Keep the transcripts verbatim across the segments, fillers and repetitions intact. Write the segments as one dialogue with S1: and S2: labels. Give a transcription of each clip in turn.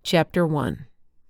S1: Chapter one.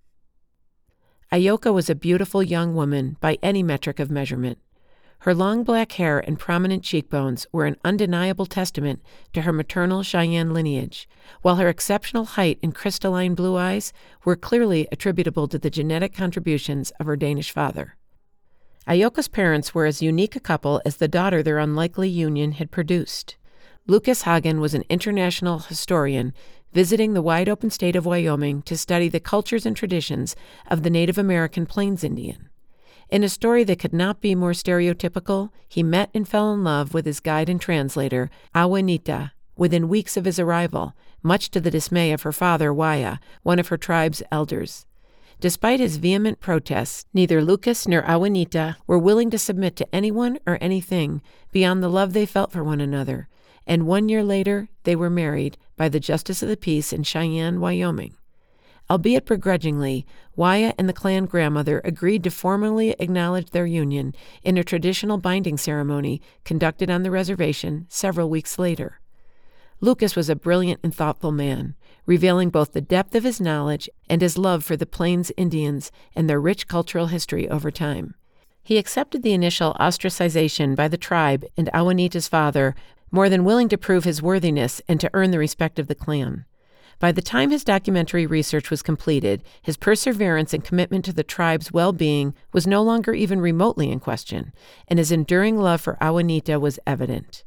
S1: Ayoka was a beautiful young woman by any metric of measurement. Her long black hair and prominent cheekbones were an undeniable testament to her maternal Cheyenne lineage, while her exceptional height and crystalline blue eyes were clearly attributable to the genetic contributions of her Danish father. Ayoka's parents were as unique a couple as the daughter their unlikely union had produced. Lucas Hagen was an international historian visiting the wide-open state of Wyoming to study the cultures and traditions of the Native American Plains Indian. In a story that could not be more stereotypical, he met and fell in love with his guide and translator, Awanita, within weeks of his arrival, much to the dismay of her father, Waya, one of her tribe's elders. Despite his vehement protests, neither Lucas nor Awanita were willing to submit to anyone or anything beyond the love they felt for one another, and one year later they were married by the Justice of the Peace in Cheyenne, Wyoming. Albeit begrudgingly, Waya and the clan grandmother agreed to formally acknowledge their union in a traditional binding ceremony conducted on the reservation several weeks later. Lucas was a brilliant and thoughtful man, revealing both the depth of his knowledge and his love for the Plains Indians and their rich cultural history over time. He accepted the initial ostracization by the tribe and Awanita's father, more than willing to prove his worthiness and to earn the respect of the clan. By the time his documentary research was completed, his perseverance and commitment to the tribe's well-being was no longer even remotely in question, and his enduring love for Awanita was evident.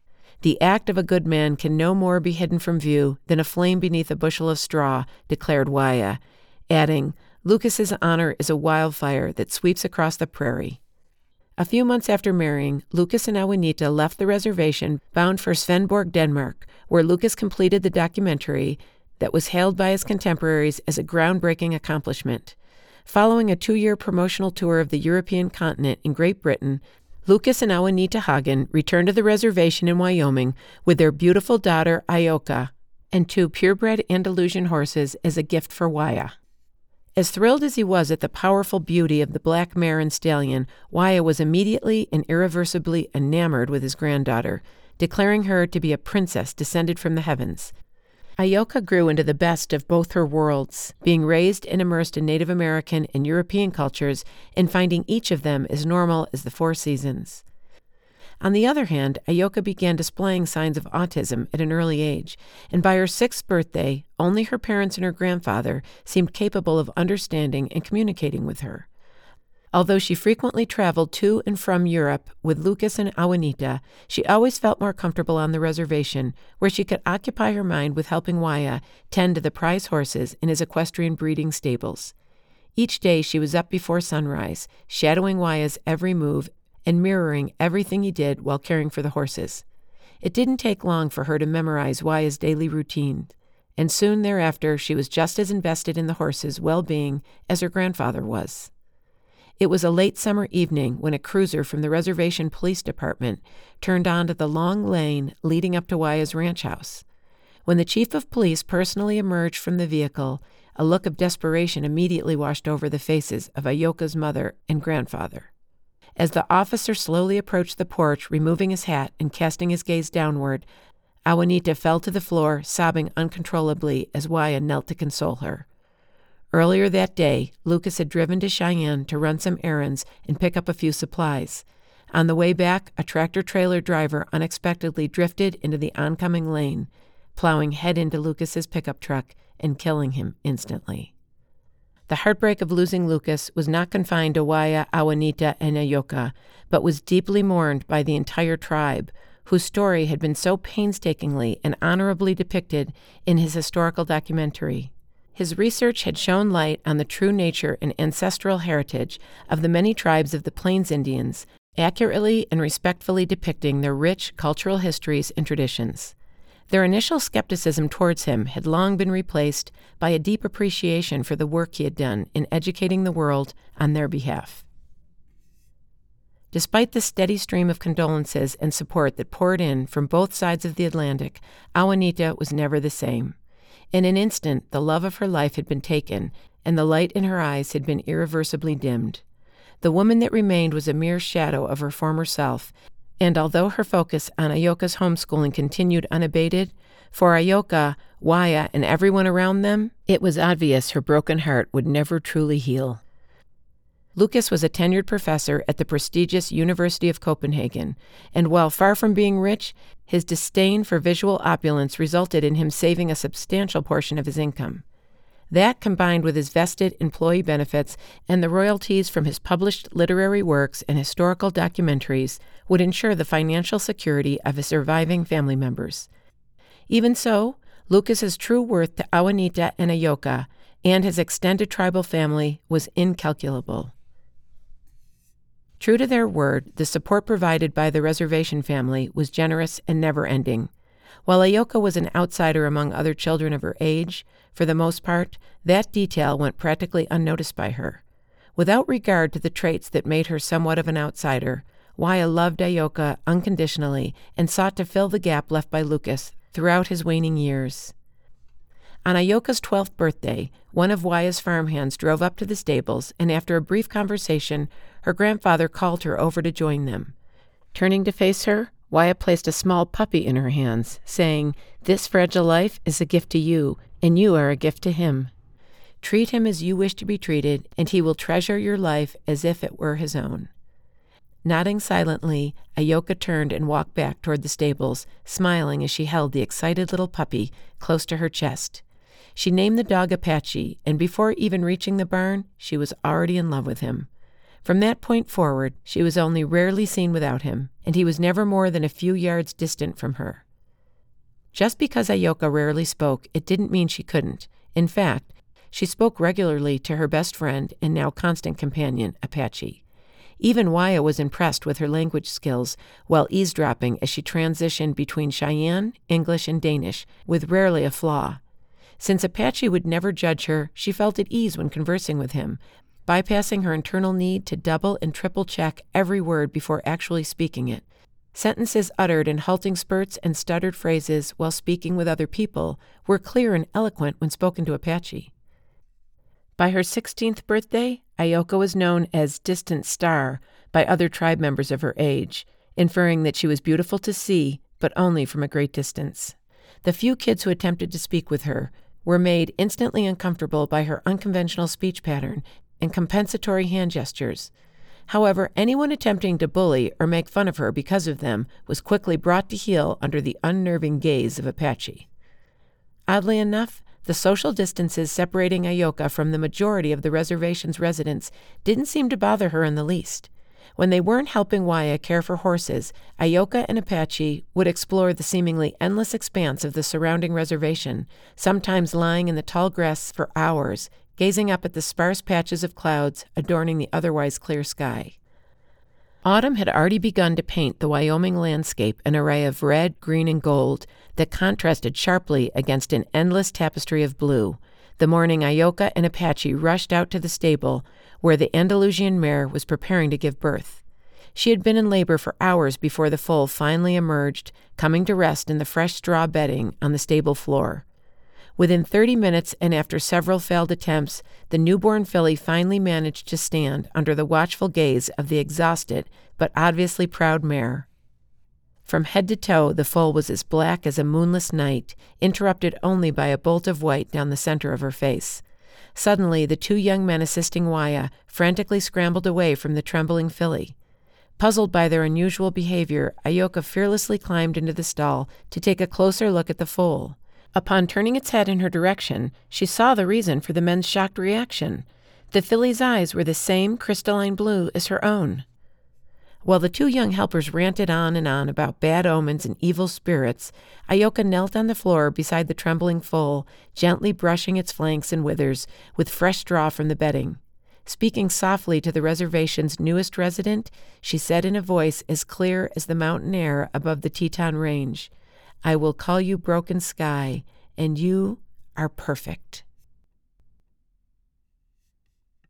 S1: The act of a good man can no more be hidden from view than a flame beneath a bushel of straw, declared Waya, adding, Lucas's honor is a wildfire that sweeps across the prairie. A few months after marrying, Lucas and Awanita left the reservation bound for Svendborg, Denmark, where Lucas completed the documentary that was hailed by his contemporaries as a groundbreaking accomplishment. Following a two-year promotional tour of the European continent in Great Britain, Lucas and Awanita Hagen returned to the reservation in Wyoming with their beautiful daughter, Ayoka, and two purebred Andalusian horses as a gift for Waya. As thrilled as he was at the powerful beauty of the black mare and stallion, Waya was immediately and irreversibly enamored with his granddaughter, declaring her to be a princess descended from the heavens. Ayoka grew into the best of both her worlds, being raised and immersed in Native American and European cultures and finding each of them as normal as the four seasons. On the other hand, Ayoka began displaying signs of autism at an early age, and by her sixth birthday, only her parents and her grandfather seemed capable of understanding and communicating with her. Although she frequently traveled to and from Europe with Lucas and Awanita, she always felt more comfortable on the reservation, where she could occupy her mind with helping Waya tend to the prize horses in his equestrian breeding stables. Each day she was up before sunrise, shadowing Waya's every move and mirroring everything he did while caring for the horses. It didn't take long for her to memorize Waya's daily routine, and soon thereafter she was just as invested in the horses' well-being as her grandfather was. It was a late summer evening when a cruiser from the reservation police department turned onto the long lane leading up to Waya's ranch house. When the chief of police personally emerged from the vehicle, a look of desperation immediately washed over the faces of Ayoka's mother and grandfather. As the officer slowly approached the porch, removing his hat and casting his gaze downward, Awanita fell to the floor, sobbing uncontrollably as Waya knelt to console her. Earlier that day, Lucas had driven to Cheyenne to run some errands and pick up a few supplies. On the way back, a tractor-trailer driver unexpectedly drifted into the oncoming lane, plowing head into Lucas's pickup truck and killing him instantly. The heartbreak of losing Lucas was not confined to Waya, Awanita, and Ayoka, but was deeply mourned by the entire tribe, whose story had been so painstakingly and honorably depicted in his historical documentary. His research had shone light on the true nature and ancestral heritage of the many tribes of the Plains Indians, accurately and respectfully depicting their rich cultural histories and traditions. Their initial skepticism towards him had long been replaced by a deep appreciation for the work he had done in educating the world on their behalf. Despite the steady stream of condolences and support that poured in from both sides of the Atlantic, Awanita was never the same. In an instant, the love of her life had been taken, and the light in her eyes had been irreversibly dimmed. The woman that remained was a mere shadow of her former self, and although her focus on Ayoka's homeschooling continued unabated, For Ayoka, Waya, and everyone around them, it was obvious her broken heart would never truly heal. Lucas was a tenured professor at the prestigious University of Copenhagen, and while far from being rich, his disdain for visual opulence resulted in him saving a substantial portion of his income. That, combined with his vested employee benefits and the royalties from his published literary works and historical documentaries, would ensure the financial security of his surviving family members. Even so, Lucas's true worth to Awanita and Ayoka and his extended tribal family was incalculable. True to their word, the support provided by the reservation family was generous and never-ending. While Ayoka was an outsider among other children of her age, for the most part, that detail went practically unnoticed by her. Without regard to the traits that made her somewhat of an outsider, Waya loved Ayoka unconditionally and sought to fill the gap left by Lucas throughout his waning years. On Ayoka's twelfth birthday, one of Waya's farmhands drove up to the stables, and after a brief conversation, her grandfather called her over to join them. Turning to face her, Waya placed a small puppy in her hands, saying, "This fragile life is a gift to you, and you are a gift to him. Treat him as you wish to be treated, and he will treasure your life as if it were his own." Nodding silently, Ayoka turned and walked back toward the stables, smiling as she held the excited little puppy close to her chest. She named the dog Apache, and before even reaching the barn, she was already in love with him. From that point forward, she was only rarely seen without him, and he was never more than a few yards distant from her. Just because Ayoka rarely spoke, it didn't mean she couldn't. In fact, she spoke regularly to her best friend and now constant companion, Apache. Even Waya was impressed with her language skills while eavesdropping as she transitioned between Cheyenne, English, and Danish, with rarely a flaw. Since Apache would never judge her, she felt at ease when conversing with him, bypassing her internal need to double and triple check every word before actually speaking it. Sentences uttered in halting spurts and stuttered phrases while speaking with other people were clear and eloquent when spoken to Apache. By her sixteenth birthday, Ayoka was known as Distant Star by other tribe members of her age, inferring that she was beautiful to see, but only from a great distance. The few kids who attempted to speak with her were made instantly uncomfortable by her unconventional speech pattern and compensatory hand gestures. However, anyone attempting to bully or make fun of her because of them was quickly brought to heel under the unnerving gaze of Apache. Oddly enough, the social distances separating Ayoka from the majority of the reservation's residents didn't seem to bother her in the least. When they weren't helping Waya care for horses, Ayoka and Apache would explore the seemingly endless expanse of the surrounding reservation, sometimes lying in the tall grass for hours, gazing up at the sparse patches of clouds adorning the otherwise clear sky. Autumn had already begun to paint the Wyoming landscape an array of red, green, and gold that contrasted sharply against an endless tapestry of blue, the morning Ayoka and Apache rushed out to the stable where the Andalusian mare was preparing to give birth. She had been in labor for hours before the foal finally emerged, coming to rest in the fresh straw bedding on the stable floor. Within thirty minutes, and after several failed attempts, the newborn filly finally managed to stand under the watchful gaze of the exhausted but obviously proud mare. From head to toe, the foal was as black as a moonless night, interrupted only by a bolt of white down the center of her face. Suddenly, the two young men assisting Waya frantically scrambled away from the trembling filly. Puzzled by their unusual behavior, Ayoka fearlessly climbed into the stall to take a closer look at the foal. Upon turning its head in her direction, she saw the reason for the men's shocked reaction. The filly's eyes were the same crystalline blue as her own. While the two young helpers ranted on and on about bad omens and evil spirits, Ayoka knelt on the floor beside the trembling foal, gently brushing its flanks and withers with fresh straw from the bedding. Speaking softly to the reservation's newest resident, she said in a voice as clear as the mountain air above the Teton Range, "I will call you Broken Sky, and you are perfect."